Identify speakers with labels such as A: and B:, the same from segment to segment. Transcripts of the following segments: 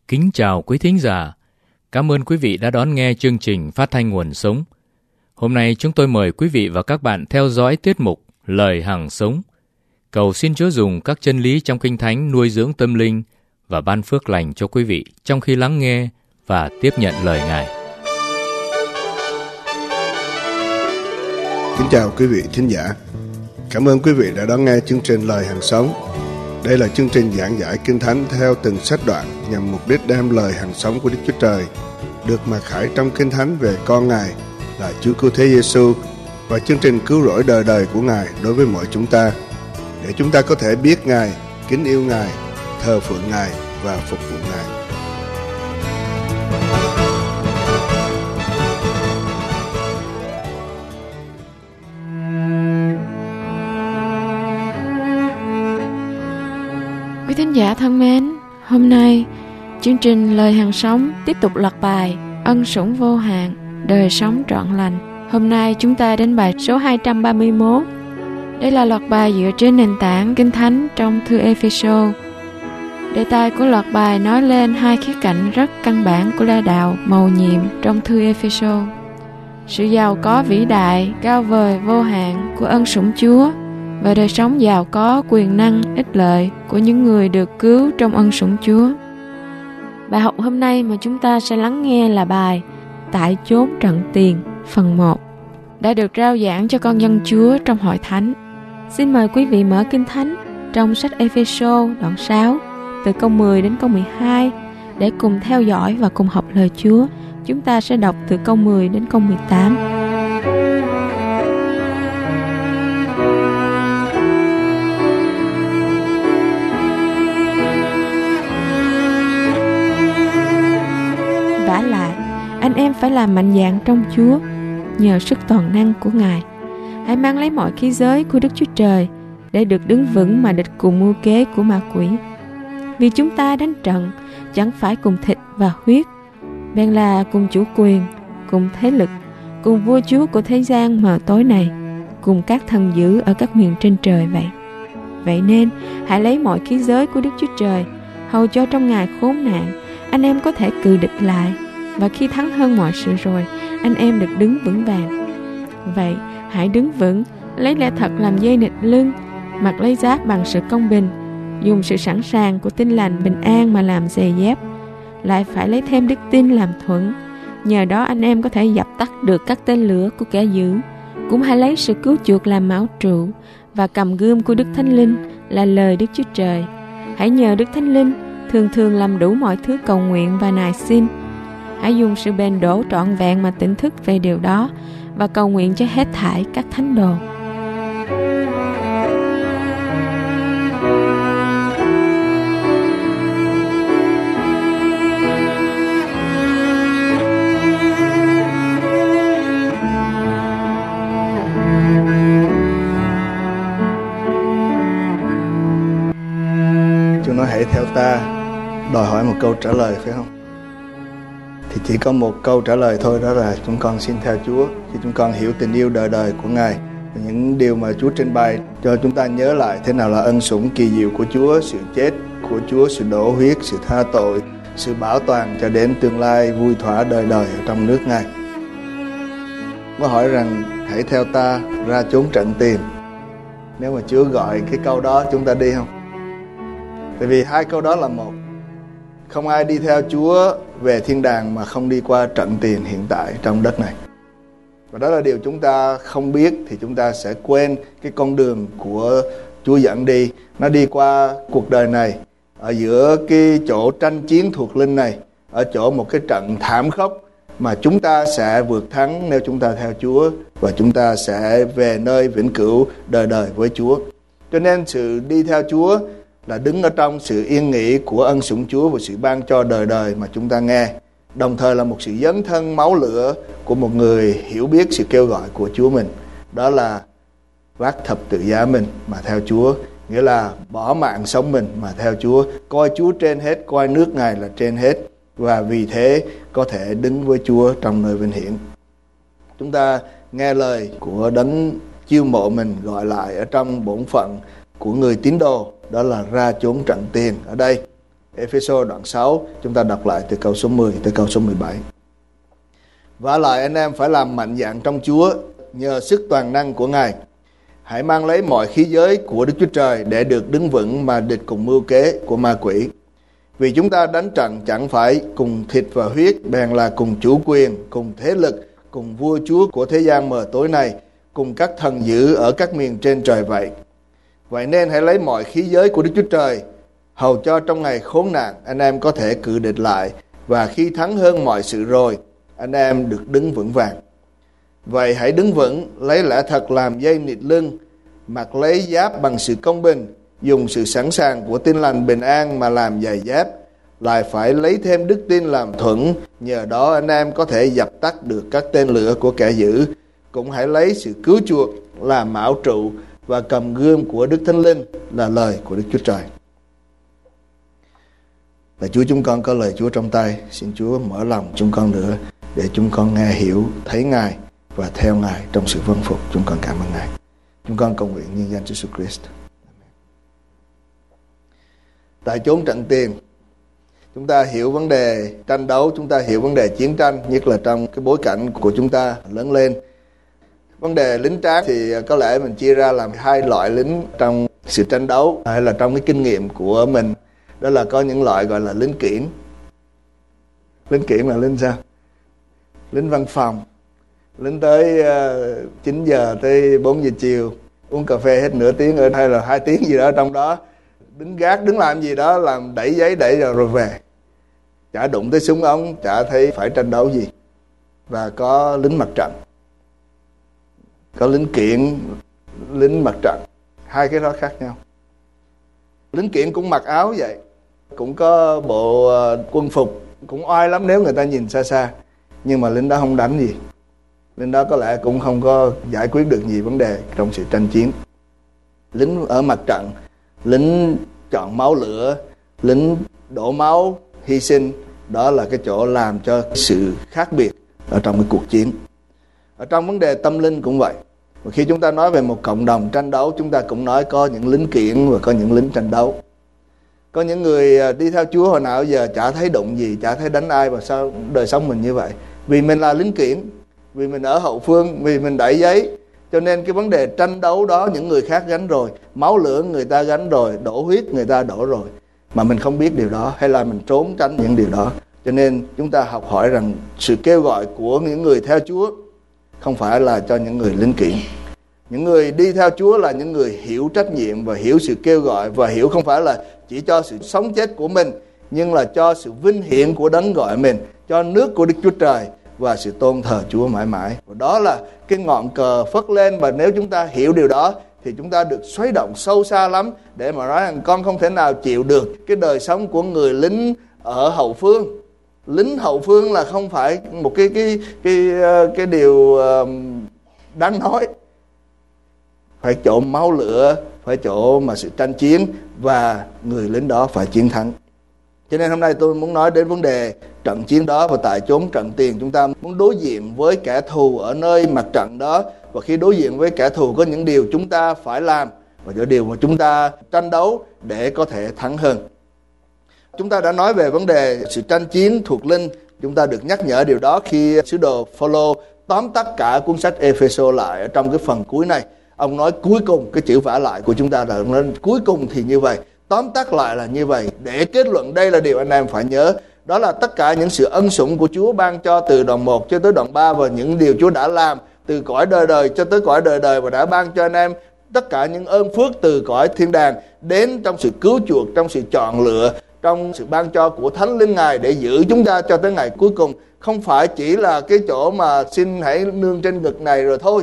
A: Kính chào quý thính giả. Cảm ơn quý vị đã đón nghe chương trình phát thanh Nguồn Sống. Hôm nay chúng tôi mời quý vị và các bạn theo dõi tiết mục Lời Hằng Sống. Cầu xin Chúa dùng các chân lý trong Kinh Thánh nuôi dưỡng tâm linh và ban phước lành cho quý vị trong khi lắng nghe và tiếp nhận lời Ngài.
B: Kính chào quý vị thính giả. Cảm ơn quý vị đã đón nghe chương trình Lời Hằng Sống. Đây là chương trình giảng giải Kinh Thánh theo từng sách đoạn nhằm mục đích đem lời hằng sống của Đức Chúa Trời được mặc khải trong Kinh Thánh về con Ngài là Chúa Cứu Thế Giêsu và chương trình cứu rỗi đời đời của Ngài đối với mọi chúng ta, để chúng ta có thể biết Ngài, kính yêu Ngài, thờ phượng Ngài và phục vụ Ngài.
C: Quý thính giả thân mến, hôm nay chương trình Lời Hằng Sống tiếp tục loạt bài Ân Sủng Vô Hạn, Đời Sống Trọn Lành. Hôm nay chúng ta đến bài số 231. Đây là loạt bài dựa trên nền tảng Kinh Thánh trong thư Ê-phê-sô. Đề tài của loạt bài nói lên hai khía cạnh rất căn bản của la đạo mầu nhiệm trong thư Ê-phê-sô: sự giàu có vĩ đại, cao vời, vô hạn của ân sủng Chúa và đời sống giàu có, quyền năng, ích lợi của những người được cứu trong ân sủng Chúa. Bài học hôm nay mà chúng ta sẽ lắng nghe là bài Tại Chốn Trận Tiền, phần 1, đã được rao giảng cho con dân Chúa trong hội thánh. Xin mời quý vị mở Kinh Thánh trong sách Ê-phê-sô đoạn 6, từ câu 10 đến câu 12, để cùng theo dõi và cùng học lời Chúa. Chúng ta sẽ đọc từ câu 10 đến câu 18. Vả lại, anh em phải làm mạnh dạn trong Chúa, nhờ sức toàn năng của Ngài. Hãy mang lấy mọi khí giới của Đức Chúa Trời để được đứng vững mà địch cùng mưu kế của ma quỷ. Vì chúng ta đánh trận chẳng phải cùng thịt và huyết, bèn là cùng chủ quyền, cùng thế lực, cùng vua chúa của thế gian mờ tối này, cùng các thần dữ ở các miền trên trời vậy. Vậy nên hãy lấy mọi khí giới của Đức Chúa Trời, hầu cho trong ngày khốn nạn anh em có thể cự địch lại, và khi thắng hơn mọi sự rồi, anh em được đứng vững vàng. Vậy hãy đứng vững, lấy lẽ thật làm dây nịt lưng, mặc lấy giáp bằng sự công bình, dùng sự sẵn sàng của tin lành bình an mà làm giày dép. Lại phải lấy thêm đức tin làm thuẫn, nhờ đó anh em có thể dập tắt được các tên lửa của kẻ dữ. Cũng hãy lấy sự cứu chuộc làm mão trụ, và cầm gươm của Đức Thánh Linh là lời Đức Chúa Trời. Hãy nhờ Đức Thánh Linh thường thường làm đủ mọi thứ cầu nguyện và nài xin. Hãy dùng sự bền đổ trọn vẹn mà tỉnh thức về điều đó, và cầu nguyện cho hết thảy các thánh đồ.
B: Chúa nói hãy theo ta, đòi hỏi một câu trả lời phải không? Thì chỉ có một câu trả lời thôi, đó là chúng con xin theo Chúa. Khi chúng con hiểu tình yêu đời đời của Ngài, những điều mà Chúa trình bày cho chúng ta nhớ lại thế nào là ân sủng kỳ diệu của Chúa, sự chết của Chúa, sự đổ huyết, sự tha tội, sự bảo toàn cho đến tương lai vui thỏa đời đời ở trong nước Ngài. Có hỏi rằng hãy theo ta ra chốn trận tiền. Nếu mà Chúa gọi cái câu đó, chúng ta đi không? Tại vì hai câu đó là một. Không ai đi theo Chúa về thiên đàng mà không đi qua trận tiền hiện tại trong đất này. Và đó là điều chúng ta không biết, thì chúng ta sẽ quên cái con đường của Chúa dẫn đi. Nó đi qua cuộc đời này, ở giữa cái chỗ tranh chiến thuộc linh này, ở chỗ một cái trận thảm khốc mà chúng ta sẽ vượt thắng nếu chúng ta theo Chúa, và chúng ta sẽ về nơi vĩnh cửu đời đời với Chúa. Cho nên sự đi theo Chúa là đứng ở trong sự yên nghỉ của ân sủng Chúa và sự ban cho đời đời mà chúng ta nghe. Đồng thời là một sự dấn thân máu lửa của một người hiểu biết sự kêu gọi của Chúa mình. Đó là vác thập tự giá mình mà theo Chúa, nghĩa là bỏ mạng sống mình mà theo Chúa, coi Chúa trên hết, coi nước Ngài là trên hết, và vì thế có thể đứng với Chúa trong nơi vinh hiển. Chúng ta nghe lời của đấng chiêu mộ mình gọi lại ở trong bổn phận của người tín đồ, đó là ra chốn trận tiền. Ở đây Ê-phê-sô đoạn 6, chúng ta đọc lại từ câu số 10 tới câu số 17. Vả lại anh em phải làm mạnh dạn trong Chúa nhờ sức toàn năng của Ngài. Hãy mang lấy mọi khí giới của Đức Chúa Trời để được đứng vững mà địch cùng mưu kế của ma quỷ. Vì chúng ta đánh trận chẳng phải cùng thịt và huyết, bèn là cùng chủ quyền, cùng thế lực, cùng vua chúa của thế gian mờ tối này, cùng các thần dữ ở các miền trên trời vậy. Vậy nên hãy lấy mọi khí giới của Đức Chúa Trời, hầu cho trong ngày khốn nạn anh em có thể cự địch lại, và khi thắng hơn mọi sự rồi, anh em được đứng vững vàng. Vậy hãy đứng vững, lấy lẽ thật làm dây nịt lưng, mặc lấy giáp bằng sự công bình, dùng sự sẵn sàng của tin lành bình an mà làm giày dép, lại phải lấy thêm đức tin làm thuẫn, nhờ đó anh em có thể dập tắt được các tên lửa của kẻ dữ. Cũng hãy lấy sự cứu chuộc làm mão trụ và cầm gươm của Đức Thánh Linh là lời của Đức Chúa Trời. Và Chúa, chúng con có lời Chúa trong tay, xin Chúa mở lòng chúng con nữa để chúng con nghe hiểu, thấy Ngài và theo Ngài trong sự vâng phục. Chúng con cảm ơn Ngài. Chúng con cầu nguyện nhân danh Chúa Jesus Christ. Tại chốn trận tiền, chúng ta hiểu vấn đề tranh đấu, chúng ta hiểu vấn đề chiến tranh, nhất là trong cái bối cảnh của chúng ta lớn lên. Vấn đề lính tráng thì có lẽ mình chia ra làm hai loại lính trong sự tranh đấu, hay là trong cái kinh nghiệm của mình. Đó là có những loại gọi là lính kiển. Lính kiển là lính sao? Lính văn phòng. Lính tới 9 giờ tới 4 giờ chiều, uống cà phê hết nửa tiếng hay là 2 tiếng gì đó trong đó. Đứng gác, đứng làm gì đó, làm đẩy giấy đẩy rồi về. Chả đụng tới súng ống, chả thấy phải tranh đấu gì. Và có lính mặt trận. Có lính kiển, lính mặt trận. Hai cái đó khác nhau. Lính kiển cũng mặc áo vậy, cũng có bộ quân phục, cũng oai lắm nếu người ta nhìn xa xa. Nhưng mà lính đó không đánh gì. Lính đó có lẽ cũng không có giải quyết được gì vấn đề trong sự tranh chiến. Lính ở mặt trận, lính chọn máu lửa, lính đổ máu, hy sinh, đó là cái chỗ làm cho sự khác biệt ở trong cái cuộc chiến. Ở trong vấn đề tâm linh cũng vậy. Và khi chúng ta nói về một cộng đồng tranh đấu, chúng ta cũng nói có những lính kiển và có những lính tranh đấu. Có những người đi theo Chúa hồi nào giờ chả thấy đụng gì, chả thấy đánh ai, và sao đời sống mình như vậy? Vì mình là lính kiển, vì mình ở hậu phương, vì mình đẩy giấy, cho nên cái vấn đề tranh đấu đó những người khác gánh rồi, máu lửa người ta gánh rồi, đổ huyết người ta đổ rồi, mà mình không biết điều đó, hay là mình trốn tránh những điều đó. Cho nên chúng ta học hỏi rằng sự kêu gọi của những người theo Chúa không phải là cho những người lính kiển. Những người đi theo Chúa là những người hiểu trách nhiệm và hiểu sự kêu gọi, và hiểu không phải là chỉ cho sự sống chết của mình, nhưng là cho sự vinh hiển của đấng gọi mình, cho nước của Đức Chúa Trời và sự tôn thờ Chúa mãi mãi. Và đó là cái ngọn cờ phất lên, và nếu chúng ta hiểu điều đó thì chúng ta được xoáy động sâu xa lắm để mà nói rằng con không thể nào chịu được cái đời sống của người lính ở hậu phương. Lính hậu phương là không phải một cái điều đáng nói. Phải chỗ máu lửa, phải chỗ mà sự tranh chiến, và người lính đó phải chiến thắng. Cho nên hôm nay tôi muốn nói đến vấn đề trận chiến đó. Và tại chốn trận tiền, chúng ta muốn đối diện với kẻ thù ở nơi mặt trận đó. Và khi đối diện với kẻ thù có những điều chúng ta phải làm, và những điều mà chúng ta tranh đấu để có thể thắng hơn. Chúng ta đã nói về vấn đề sự tranh chiến thuộc linh. Chúng ta được nhắc nhở điều đó khi sứ đồ Phao-lô tóm tắt cả cuốn sách Ê-phê-sô lại ở trong cái phần cuối này. Ông nói cuối cùng, cái chữ vả lại của chúng ta là nói cuối cùng thì như vậy, tóm tắt lại là như vậy. Để kết luận đây là điều anh em phải nhớ. Đó là tất cả những sự ân sủng của Chúa ban cho từ đoạn 1 cho tới đoạn 3, và những điều Chúa đã làm từ cõi đời đời cho tới cõi đời đời, và đã ban cho anh em tất cả những ơn phước từ cõi thiên đàng đến trong sự cứu chuộc, trong sự chọn lựa, trong sự ban cho của Thánh Linh Ngài để giữ chúng ta cho tới ngày cuối cùng. Không phải chỉ là cái chỗ mà xin hãy nương trên ngực này rồi thôi.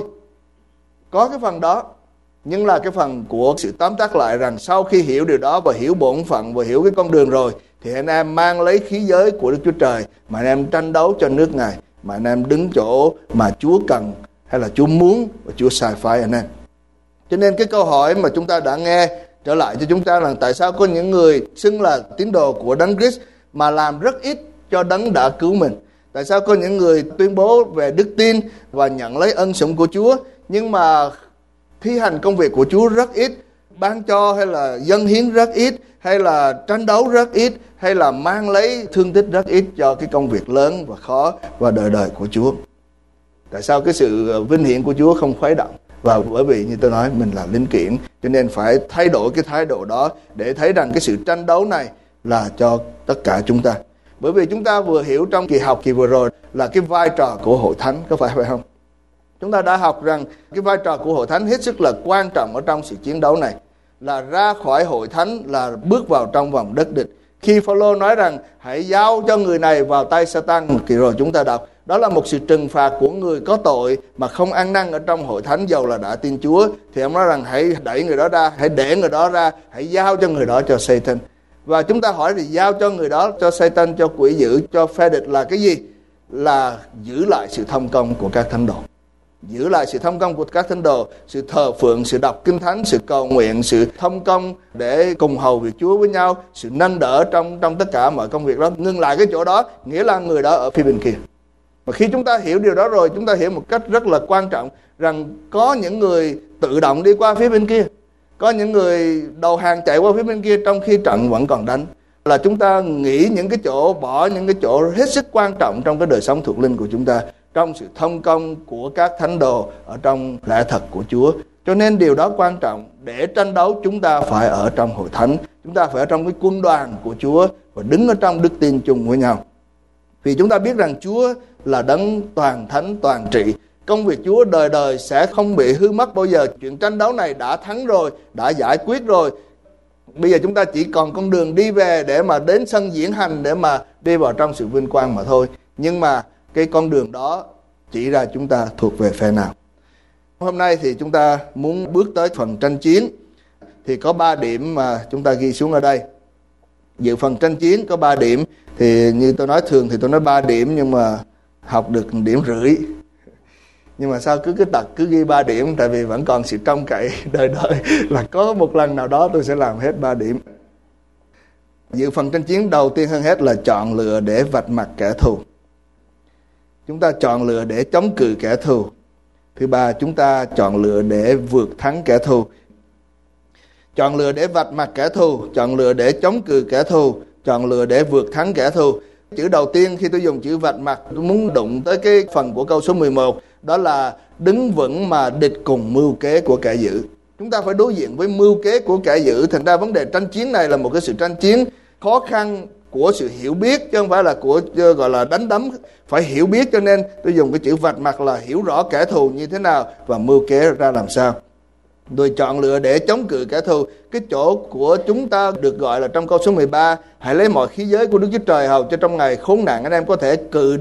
B: Có cái phần đó, nhưng là cái phần của sự tóm tắt lại rằng sau khi hiểu điều đó và hiểu bổn phận và hiểu cái con đường rồi, thì anh em mang lấy khí giới của Đức Chúa Trời mà anh em tranh đấu cho nước Ngài, mà anh em đứng chỗ mà Chúa cần hay là Chúa muốn và Chúa sai phái anh em. Cho nên cái câu hỏi mà chúng ta đã nghe trở lại cho chúng ta là tại sao có những người xưng là tín đồ của Đấng Christ mà làm rất ít cho Đấng đã cứu mình? Tại sao có những người tuyên bố về đức tin và nhận lấy ân sủng của Chúa, nhưng mà thi hành công việc của Chúa rất ít, ban cho hay là dâng hiến rất ít, hay là tranh đấu rất ít, hay là mang lấy thương tích rất ít cho cái công việc lớn và khó và đời đời của Chúa. Tại sao cái sự vinh hiển của Chúa không khuấy động? Và bởi vì như tôi nói, mình là linh kiện, cho nên phải thay đổi cái thái độ đó để thấy rằng cái sự tranh đấu này là cho tất cả chúng ta. Bởi vì chúng ta vừa hiểu trong kỳ học kỳ vừa rồi là cái vai trò của hội thánh, có phải không? Chúng ta đã học rằng cái vai trò của hội thánh hết sức là quan trọng ở trong sự chiến đấu này, là ra khỏi hội thánh là bước vào trong vòng đất địch. Khi Phaolô nói rằng hãy giao cho người này vào tay Satan, kỳ rồi chúng ta đọc, đó là một sự trừng phạt của người có tội mà không ăn năn ở trong hội thánh dầu là đã tin Chúa. Thì ông nói rằng hãy đẩy người đó ra, hãy để người đó ra, hãy giao cho người đó cho Satan. Và chúng ta hỏi thì giao cho người đó, cho Satan, cho quỷ dữ, cho phe địch là cái gì? Là giữ lại sự thông công của các thánh đồ. Giữ lại sự thông công của các thánh đồ, sự thờ phượng, sự đọc kinh thánh, sự cầu nguyện, sự thông công để cùng hầu việc Chúa với nhau, sự nâng đỡ trong tất cả mọi công việc đó. Ngưng lại cái chỗ đó, nghĩa là người đó ở phía bên kia. Và khi chúng ta hiểu điều đó rồi, chúng ta hiểu một cách rất là quan trọng rằng có những người tự động đi qua phía bên kia, có những người đầu hàng chạy qua phía bên kia trong khi trận vẫn còn đánh. Là chúng ta nghĩ những cái chỗ, bỏ những cái chỗ hết sức quan trọng trong cái đời sống thuộc linh của chúng ta, trong sự thông công của các thánh đồ ở trong lẽ thật của Chúa. Cho nên điều đó quan trọng. Để tranh đấu chúng ta phải ở trong hội thánh, chúng ta phải ở trong cái quân đoàn của Chúa và đứng ở trong đức tin chung với nhau. Vì chúng ta biết rằng Chúa là đấng toàn thánh toàn trị. Công việc Chúa đời đời sẽ không bị hư mất bao giờ. Chuyện tranh đấu này đã thắng rồi, đã giải quyết rồi. Bây giờ chúng ta chỉ còn con đường đi về để mà đến sân diễn hành, để mà đi vào trong sự vinh quang mà thôi. Nhưng mà cái con đường đó chỉ ra chúng ta thuộc về phe nào. Hôm nay thì chúng ta muốn bước tới phần tranh chiến. Thì có 3 điểm mà chúng ta ghi xuống ở đây. Dự phần tranh chiến có 3 điểm. Thì như tôi nói thường thì tôi nói 3 điểm, nhưng mà học được 1,5 điểm. Nhưng mà sao cứ tật cứ ghi 3 điểm? Tại vì vẫn còn sự trông cậy đời đời là có một lần nào đó tôi sẽ làm hết 3 điểm. Dự phần tranh chiến đầu tiên hơn hết là chọn lựa để vạch mặt kẻ thù. Chúng ta chọn lựa để chống cự kẻ thù. Thứ ba, chúng ta chọn lựa để vượt thắng kẻ thù. Chọn lựa để vạch mặt kẻ thù, chọn lựa để chống cự kẻ thù, chọn lựa để vượt thắng kẻ thù. Chữ đầu tiên khi tôi dùng chữ vạch mặt, tôi muốn đụng tới cái phần của câu số 11, đó là đứng vững mà địch cùng mưu kế của kẻ dữ. Chúng ta phải đối diện với mưu kế của kẻ dữ. Thành ra vấn đề tranh chiến này là một cái sự tranh chiến khó khăn của sự hiểu biết, chứ không phải là của gọi là đánh đấm. Phải hiểu biết, cho nên tôi dùng cái chữ vạch mặt là hiểu rõ kẻ thù như thế nào và mưu kế ra làm sao. Rồi chọn lựa để chống cự kẻ thù. Cái chỗ của chúng ta được gọi là trong câu số 13, hãy lấy mọi khí giới của Đức Chúa Trời hầu cho trong ngày khốn nạn anh em có thể cự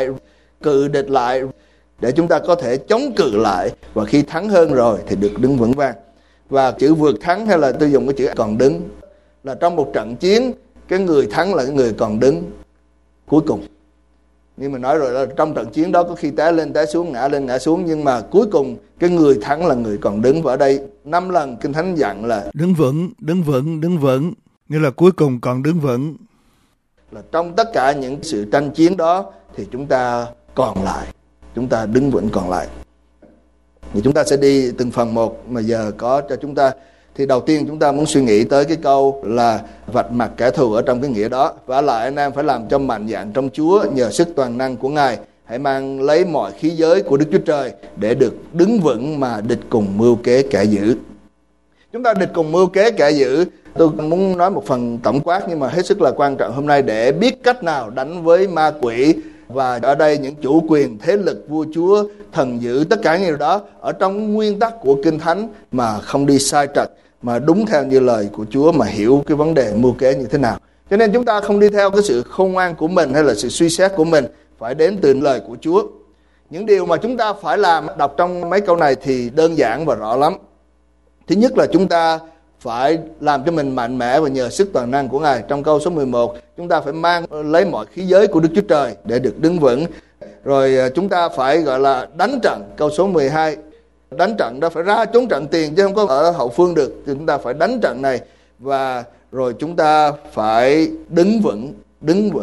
B: địch lại để chúng ta có thể chống cự lại, và khi thắng hơn rồi thì được đứng vững vàng. Và chữ vượt thắng, hay là tôi dùng cái chữ còn đứng, là trong một trận chiến, cái người thắng là cái người còn đứng cuối cùng. Như mình nói rồi, là trong trận chiến đó có khi té lên té xuống, ngã lên ngã xuống, nhưng mà cuối cùng cái người thắng là người còn đứng. Và ở đây 5 lần Kinh Thánh dặn là
D: đứng vững, nghĩa là cuối cùng còn đứng vững.
B: Là trong tất cả những sự tranh chiến đó thì chúng ta còn lại, chúng ta đứng vững còn lại. Thì chúng ta sẽ đi từng phần một mà giờ có cho chúng ta. Thì đầu tiên chúng ta muốn suy nghĩ tới cái câu là vạch mặt kẻ thù ở trong cái nghĩa đó. Vả lại anh em phải làm cho mạnh dạn trong Chúa nhờ sức toàn năng của Ngài. Hãy mang lấy mọi khí giới của Đức Chúa Trời để được đứng vững mà địch cùng mưu kế kẻ dữ. Chúng ta địch cùng mưu kế kẻ dữ. Tôi muốn nói một phần tổng quát nhưng mà hết sức là quan trọng hôm nay để biết cách nào đánh với ma quỷ. Và ở đây những chủ quyền, thế lực, vua chúa, thần dữ, tất cả những điều đó ở trong nguyên tắc của Kinh Thánh mà không đi sai trật, mà đúng theo như lời của Chúa, mà hiểu cái vấn đề mưu kế như thế nào. Cho nên chúng ta không đi theo cái sự khôn ngoan của mình hay là sự suy xét của mình, phải đến từ lời của Chúa. Những điều mà chúng ta phải làm, đọc trong mấy câu này thì đơn giản và rõ lắm. Thứ nhất là chúng ta phải làm cho mình mạnh mẽ và nhờ sức toàn năng của Ngài. Trong câu số 11, chúng ta phải mang lấy mọi khí giới của Đức Chúa Trời để được đứng vững. Rồi chúng ta phải gọi là đánh trận. Câu số 12, đánh trận đó phải ra trốn trận tiền chứ không có ở hậu phương được. Thì chúng ta phải đánh trận này. Và rồi chúng ta phải đứng vững.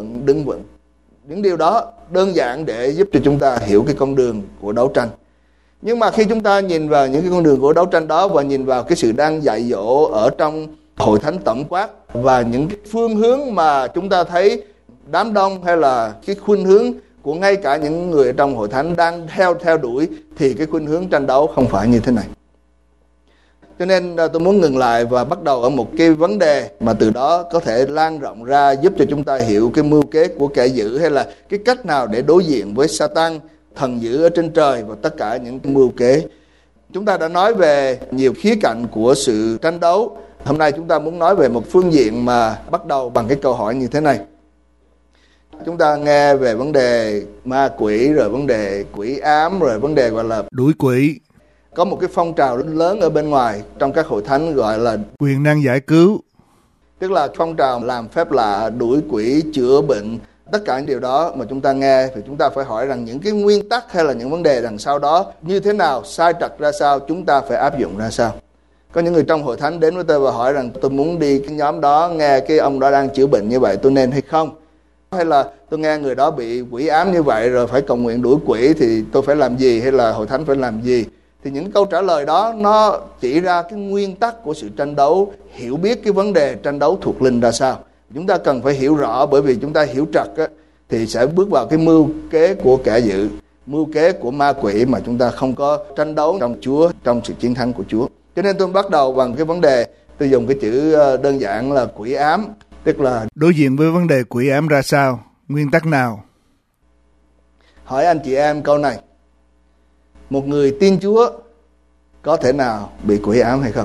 B: Những điều đó đơn giản để giúp cho chúng ta hiểu cái con đường của đấu tranh. Nhưng mà khi chúng ta nhìn vào những cái con đường của đấu tranh đó và nhìn vào cái sự đang dạy dỗ ở trong hội thánh tổng quát và những cái phương hướng mà chúng ta thấy đám đông hay là cái khuynh hướng của ngay cả những người trong hội thánh đang theo đuổi, thì cái khuynh hướng tranh đấu không phải như thế này. Cho nên tôi muốn ngừng lại và bắt đầu ở một cái vấn đề mà từ đó có thể lan rộng ra, giúp cho chúng ta hiểu cái mưu kế của kẻ dữ, hay là cái cách nào để đối diện với Satan, thần dữ ở trên trời và tất cả những cái mưu kế. Chúng ta đã nói về nhiều khía cạnh của sự tranh đấu. Hôm nay chúng ta muốn nói về một phương diện mà bắt đầu bằng cái câu hỏi như thế này. Chúng ta nghe về vấn đề ma quỷ, rồi vấn đề quỷ ám, rồi vấn đề gọi là
D: đuổi quỷ.
B: Có một cái phong trào lớn ở bên ngoài trong các hội thánh gọi là
D: quyền năng giải cứu,
B: tức là phong trào làm phép lạ, đuổi quỷ, chữa bệnh. Tất cả những điều đó mà chúng ta nghe thì chúng ta phải hỏi rằng những cái nguyên tắc hay là những vấn đề đằng sau đó như thế nào, sai trật ra sao, chúng ta phải áp dụng ra sao. Có những người trong hội thánh đến với tôi và hỏi rằng tôi muốn đi cái nhóm đó, nghe cái ông đó đang chữa bệnh như vậy, tôi nên hay không? Hay là tôi nghe người đó bị quỷ ám như vậy rồi phải cầu nguyện đuổi quỷ thì tôi phải làm gì, hay là hội thánh phải làm gì? Thì những câu trả lời đó nó chỉ ra cái nguyên tắc của sự tranh đấu, hiểu biết cái vấn đề tranh đấu thuộc linh ra sao. Chúng ta cần phải hiểu rõ, bởi vì chúng ta hiểu trật á, thì sẽ bước vào cái mưu kế của kẻ dữ, mưu kế của ma quỷ mà chúng ta không có tranh đấu trong Chúa, trong sự chiến thắng của Chúa. Cho nên tôi bắt đầu bằng cái vấn đề, tôi dùng cái chữ đơn giản là quỷ ám, tức là
D: đối diện với vấn đề quỷ ám ra sao, nguyên tắc nào.
B: Hỏi anh chị em câu này, một người tin Chúa có thể nào bị quỷ ám hay không?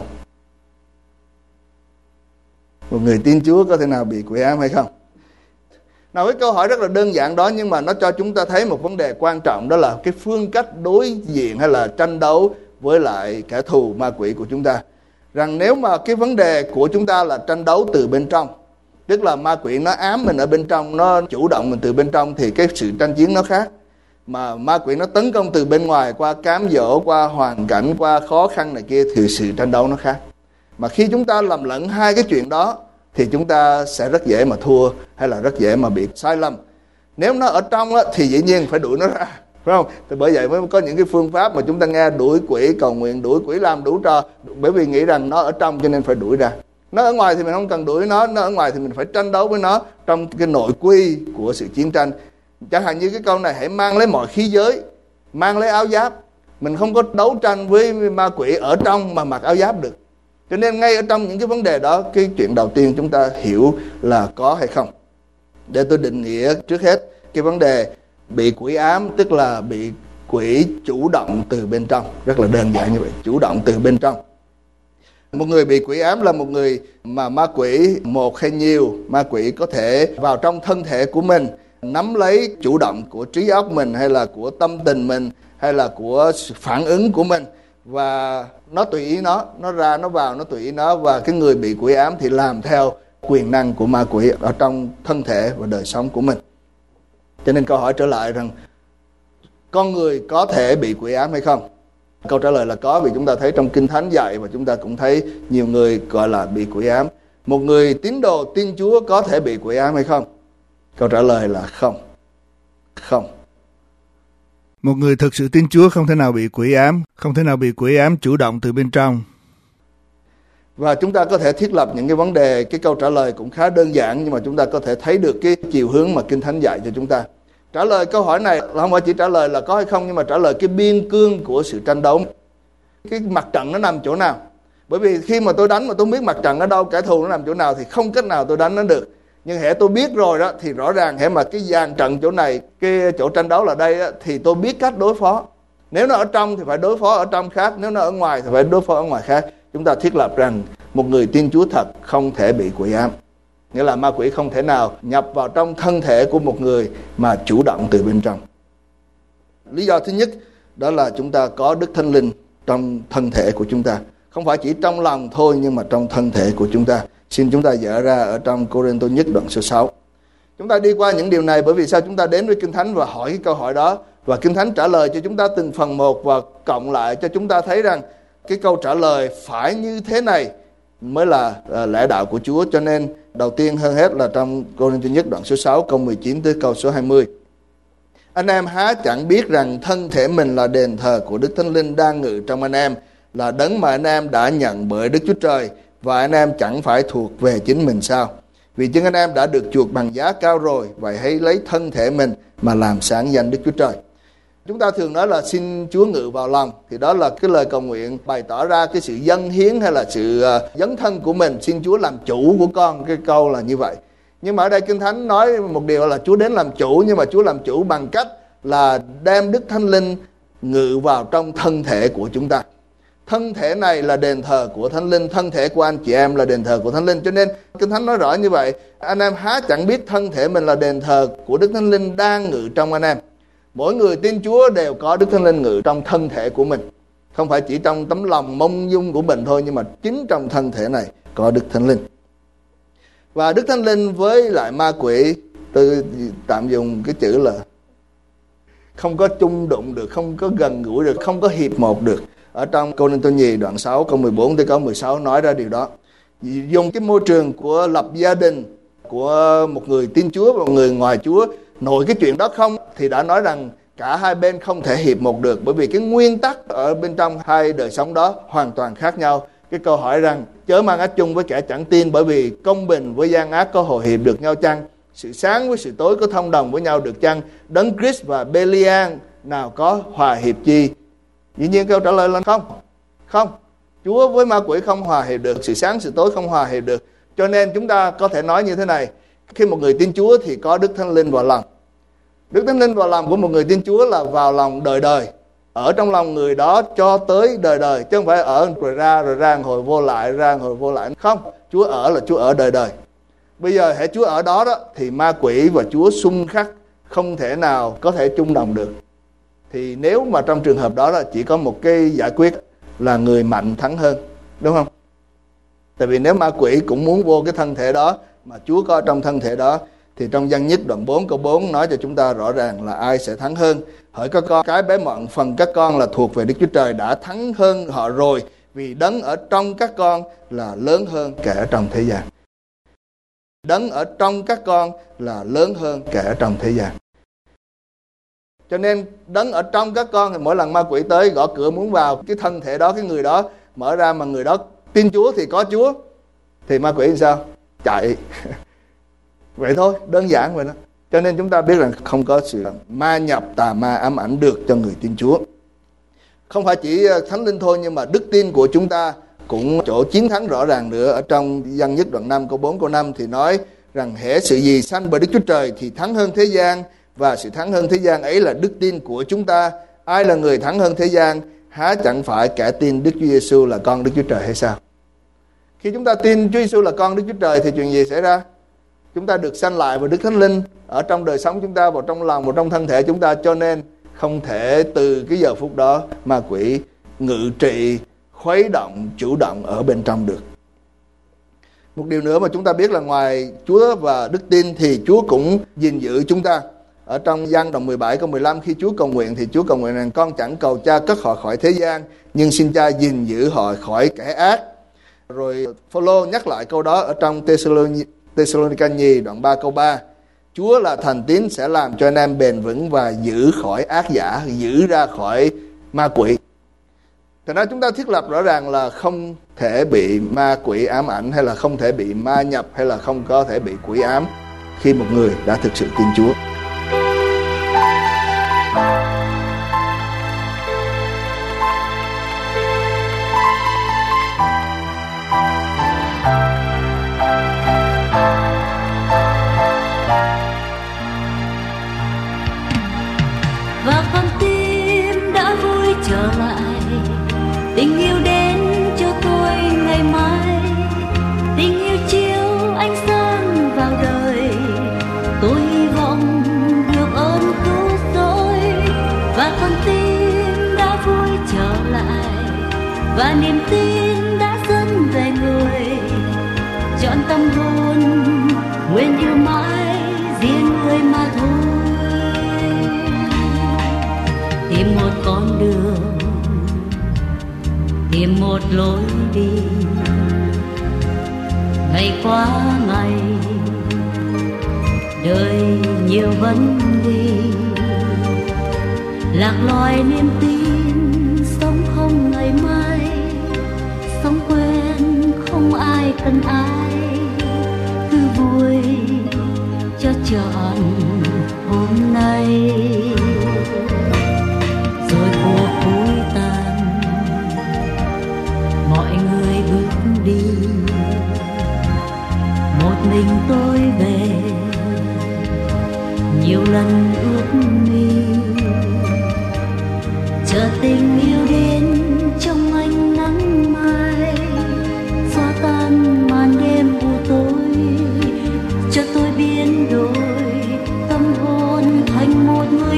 B: Một người tin Chúa có thể nào bị quỷ ám hay không? Nào, cái câu hỏi rất là đơn giản đó, nhưng mà nó cho chúng ta thấy một vấn đề quan trọng, đó là cái phương cách đối diện hay là tranh đấu với lại kẻ thù ma quỷ của chúng ta. Rằng nếu mà cái vấn đề của chúng ta là tranh đấu từ bên trong, tức là ma quỷ nó ám mình ở bên trong, nó chủ động mình từ bên trong, thì cái sự tranh chiến nó khác. Mà ma quỷ nó tấn công từ bên ngoài qua cám dỗ, qua hoàn cảnh, qua khó khăn này kia, thì sự tranh đấu nó khác. Mà khi chúng ta làm lẫn hai cái chuyện đó thì chúng ta sẽ rất dễ mà thua, hay là rất dễ mà bị sai lầm. Nếu nó ở trong á, thì dĩ nhiên phải đuổi nó ra, phải không? Thì bởi vậy mới có những cái phương pháp mà chúng ta nghe đuổi quỷ, cầu nguyện đuổi quỷ, làm đủ trò, bởi vì nghĩ rằng nó ở trong cho nên phải đuổi ra. Nó ở ngoài thì mình không cần đuổi nó ở ngoài thì mình phải tranh đấu với nó trong cái nội quy của sự chiến tranh. Chẳng hạn như cái câu này, hãy mang lấy mọi khí giới, mang lấy áo giáp. Mình không có đấu tranh với ma quỷ ở trong mà mặc áo giáp được. Cho nên ngay ở trong những cái vấn đề đó, cái chuyện đầu tiên chúng ta hiểu là có hay không. Để tôi định nghĩa trước hết cái vấn đề bị quỷ ám, tức là bị quỷ chủ động từ bên trong. Rất là đơn giản như vậy, chủ động từ bên trong. Một người bị quỷ ám là một người mà ma quỷ, một hay nhiều ma quỷ có thể vào trong thân thể của mình, nắm lấy chủ động của trí óc mình, hay là của tâm tình mình, hay là của phản ứng của mình, và nó tùy ý nó ra, nó vào, nó tùy ý nó. Và cái người bị quỷ ám thì làm theo quyền năng của ma quỷ ở trong thân thể và đời sống của mình. Cho nên câu hỏi trở lại rằng con người có thể bị quỷ ám hay không? Câu trả lời là có, vì chúng ta thấy trong Kinh Thánh dạy, và chúng ta cũng thấy nhiều người gọi là bị quỷ ám. Một người tín đồ tin Chúa có thể bị quỷ ám hay không? Câu trả lời là không. Không.
D: Một người thực sự tin Chúa không thể nào bị quỷ ám, không thể nào bị quỷ ám chủ động từ bên trong.
B: Và chúng ta có thể thiết lập những cái vấn đề, cái câu trả lời cũng khá đơn giản, nhưng mà chúng ta có thể thấy được cái chiều hướng mà Kinh Thánh dạy cho chúng ta. Trả lời câu hỏi này là không phải chỉ trả lời là có hay không, nhưng mà trả lời cái biên cương của sự tranh đấu. Cái mặt trận nó nằm chỗ nào? Bởi vì khi mà tôi đánh mà tôi không biết mặt trận ở đâu, kẻ thù nó nằm chỗ nào, thì không cách nào tôi đánh nó được. Nhưng hễ tôi biết rồi đó, thì rõ ràng hễ mà cái dàn trận chỗ này, cái chỗ tranh đấu là đây đó, thì tôi biết cách đối phó. Nếu nó ở trong thì phải đối phó ở trong khác, nếu nó ở ngoài thì phải đối phó ở ngoài khác. Chúng ta thiết lập rằng một người tin Chúa thật không thể bị quỷ ám. Nghĩa là ma quỷ không thể nào nhập vào trong thân thể của một người mà chủ động từ bên trong. Lý do thứ nhất đó là chúng ta có Đức Thánh Linh trong thân thể của chúng ta. Không phải chỉ trong lòng thôi, nhưng mà trong thân thể của chúng ta. Xin chúng ta dở ra ở trong Cô-rinh-tô nhất đoạn số 6. Chúng ta đi qua những điều này bởi vì sao? Chúng ta đến với Kinh Thánh và hỏi cái câu hỏi đó, và Kinh Thánh trả lời cho chúng ta từng phần một, và cộng lại cho chúng ta thấy rằng cái câu trả lời phải như thế này mới là lẽ đạo của Chúa. Cho nên đầu tiên hơn hết là trong Cô-rinh-tô nhất đoạn số 6 câu 19 tới câu số 20. Anh em há chẳng biết rằng thân thể mình là đền thờ của Đức Thánh Linh đang ngự trong anh em, là đấng mà anh em đã nhận bởi Đức Chúa Trời, và anh em chẳng phải thuộc về chính mình sao? Vì chính anh em đã được chuộc bằng giá cao rồi, vậy hãy lấy thân thể mình mà làm sáng danh Đức Chúa Trời. Chúng ta thường nói là xin Chúa ngự vào lòng, thì đó là cái lời cầu nguyện bày tỏ ra cái sự dâng hiến hay là sự dấn thân của mình, xin Chúa làm chủ của con, cái câu là như vậy. Nhưng mà ở đây Kinh Thánh nói một điều là Chúa đến làm chủ, nhưng mà Chúa làm chủ bằng cách là đem Đức Thánh Linh ngự vào trong thân thể của chúng ta. Thân thể này là đền thờ của Thánh Linh, thân thể của anh chị em là đền thờ của Thánh Linh. Cho nên Kinh Thánh nói rõ như vậy, anh em há chẳng biết thân thể mình là đền thờ của Đức Thánh Linh đang ngự trong anh em. Mỗi người tin Chúa đều có Đức Thánh Linh ngự trong thân thể của mình. Không phải chỉ trong tấm lòng mông dung của mình thôi, nhưng mà chính trong thân thể này có Đức Thánh Linh. Và Đức Thánh Linh với lại ma quỷ, tôi tạm dùng cái chữ là không có chung đụng được, không có gần gũi được, không có hiệp một được. Ở trong Cô-rinh-tô nhì đoạn 6 câu 14 tới câu 16 nói ra điều đó. Dùng cái môi trường của lập gia đình của một người tin Chúa và một người ngoài Chúa, nội cái chuyện đó không thì đã nói rằng cả hai bên không thể hiệp một được, bởi vì cái nguyên tắc ở bên trong hai đời sống đó hoàn toàn khác nhau. Cái câu hỏi rằng chớ mang ác chung với kẻ chẳng tin, bởi vì công bình với gian ác có hòa hiệp được nhau chăng? Sự sáng với sự tối có thông đồng với nhau được chăng? Đấng Christ và Belial nào có hòa hiệp chi? Dĩ nhiên câu trả lời là không. Chúa với ma quỷ không hòa hiệp được, sự sáng sự tối không hòa hiệp được. Cho nên chúng ta có thể nói như thế này, khi một người tin Chúa thì có Đức Thánh Linh vào lòng. Đức Thánh Linh vào lòng của một người tin Chúa là vào lòng đời đời, ở trong lòng người đó cho tới đời đời, chứ không phải ở rồi ra hồi vô lại, ra hồi vô lại. Không, Chúa ở là Chúa ở đời đời. Bây giờ hễ Chúa ở đó thì ma quỷ và Chúa xung khắc, không thể nào có thể chung đồng được. Thì nếu mà trong trường hợp đó chỉ có một cái giải quyết là người mạnh thắng hơn, đúng không? Tại vì nếu ma quỷ cũng muốn vô cái thân thể đó mà Chúa có trong thân thể đó, thì trong Giăng nhất đoạn 4 câu 4 nói cho chúng ta rõ ràng là ai sẽ thắng hơn. Hỡi các con cái bé mọn, phần các con là thuộc về Đức Chúa Trời đã thắng hơn họ rồi, vì đấng ở trong các con là lớn hơn kẻ ở trong thế gian. Đấng ở trong các con là lớn hơn kẻ ở trong thế gian. Cho nên đấng ở trong các con thì mỗi lần ma quỷ tới gõ cửa muốn vào cái thân thể đó, cái người đó mở ra mà người đó tin Chúa thì có Chúa, thì ma quỷ làm sao? Chạy. Vậy thôi, đơn giản vậy đó. Cho nên chúng ta biết rằng không có sự ma nhập, tà ma ám ảnh được cho người tin Chúa. Không phải chỉ Thánh Linh thôi, nhưng mà đức tin của chúng ta cũng chỗ chiến thắng rõ ràng nữa. Ở trong Giăng nhất đoạn 5 câu 4 câu 5 thì nói rằng hễ sự gì sanh bởi Đức Chúa Trời thì thắng hơn thế gian, và sự thắng hơn thế gian ấy là đức tin của chúng ta. Ai là người thắng hơn thế gian? Há chẳng phải kẻ tin Đức Chúa Giêsu là con Đức Chúa Trời hay sao? Khi chúng ta tin Chúa Giêsu là con Đức Chúa Trời thì chuyện gì xảy ra? Chúng ta được sanh lại và Đức Thánh Linh ở trong đời sống chúng ta, vào trong lòng, vào trong thân thể chúng ta. Cho nên không thể từ cái giờ phút đó ma quỷ ngự trị, khuấy động, chủ động ở bên trong được. Một điều nữa mà chúng ta biết là ngoài Chúa và đức tin thì Chúa cũng gìn giữ chúng ta. Ở trong Giăng đoạn 17 câu 15, khi Chúa cầu nguyện thì Chúa cầu nguyện rằng con chẳng cầu Cha cất họ khỏi thế gian, nhưng xin Cha gìn giữ họ khỏi kẻ ác. Rồi Phôlô nhắc lại câu đó ở trong Thessalonica nhì đoạn 3 câu 3. Chúa là thành tín sẽ làm cho anh em bền vững và giữ khỏi ác giả, giữ ra khỏi ma quỷ. Thành ra chúng ta thiết lập rõ ràng là không thể bị ma quỷ ám ảnh, hay là không thể bị ma nhập, hay là không có thể bị quỷ ám khi một người đã thực sự tin Chúa.
E: Và con tim đã vui trở lại, tình yêu đến cho tôi ngày mai, tình yêu chiếu ánh sáng vào đời, tôi hy vọng được ơn cứu rỗi. Và con tim đã vui trở lại, và niềm tin đã dẫn về người, chọn tâm hồn nguyện yêu mãi riêng người mà thôi. Tìm một con đường, tìm một lối đi, ngày qua ngày đời nhiều vấn đề, lạc loài niềm tin, sống không ngày mai, sống quên không ai cần ai, cứ vui cho trọn hôm nay. Rồi cuộc vui tàn, mọi người bước đi, một mình tôi về, nhiều lần ước mi, chờ tình yêu đến trong ánh nắng mai, xóa tan màn đêm u tối, cho tôi biến đổi tâm hồn thành một người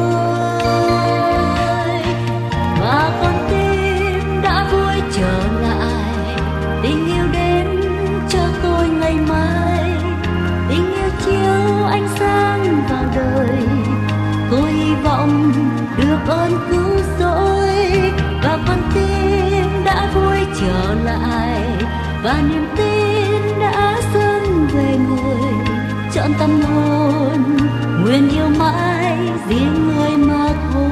E: mới. Và con tim đã vui trở lại, tình yêu đến cho tôi ngày mai, tình yêu chiếu ánh sáng vào đời, tôi hy vọng được ơn cứu rỗi. Và con tim đã vui trở lại, và niềm tin đã dâng về người, trọn tâm hồn nguyện yêu mãi riêng người mà thôi.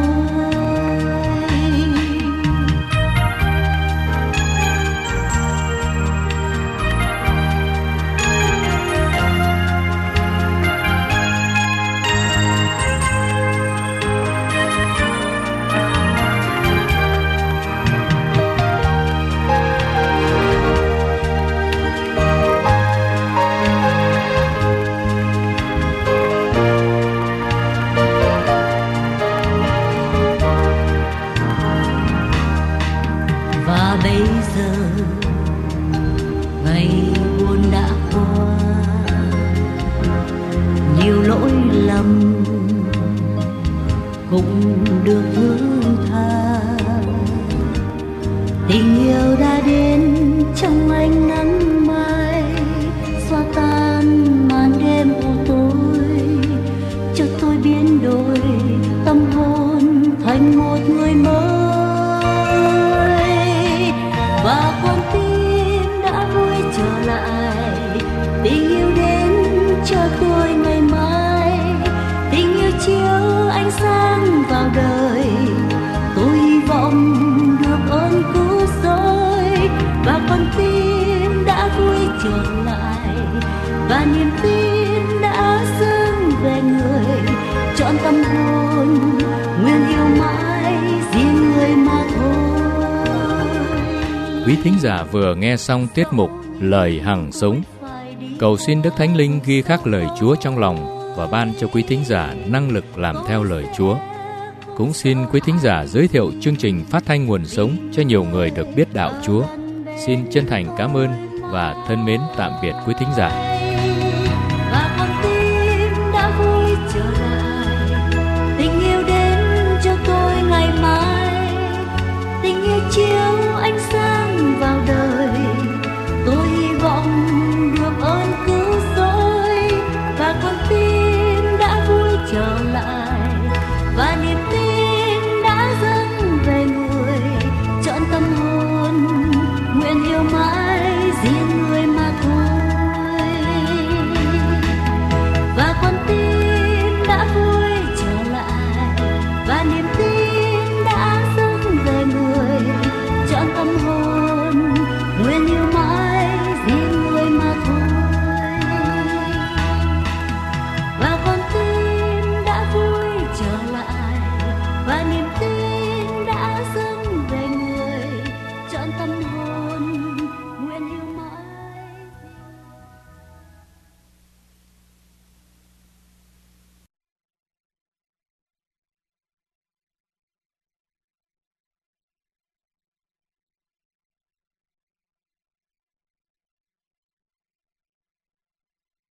E: Cũng được hương tha, tình yêu đã đến trong ánh nắng mai, xóa tan màn đêm u tối, cho tôi biến đổi tâm hồn thành một người mới. Và con tim đã vui trở lại, tình yêu đến cho tôi ngày mai, tình yêu chiếu ánh sáng vào đời, tôi hy vọng được ơn cứu rỗi. Và con tim đã vui trở lại, và niềm tin đã dâng về người, trọn tâm hồn nguyện yêu mãi riêng người mà thôi.
A: Quý thính giả vừa nghe xong tiết mục Lời Hằng Sống. Cầu xin Đức Thánh Linh ghi khắc lời Chúa trong lòng và ban cho quý thính giả năng lực làm theo lời Chúa. Cũng xin quý thính giả giới thiệu chương trình phát thanh nguồn sống cho nhiều người được biết đạo Chúa. Xin chân thành cảm ơn và thân mến tạm biệt quý thính giả.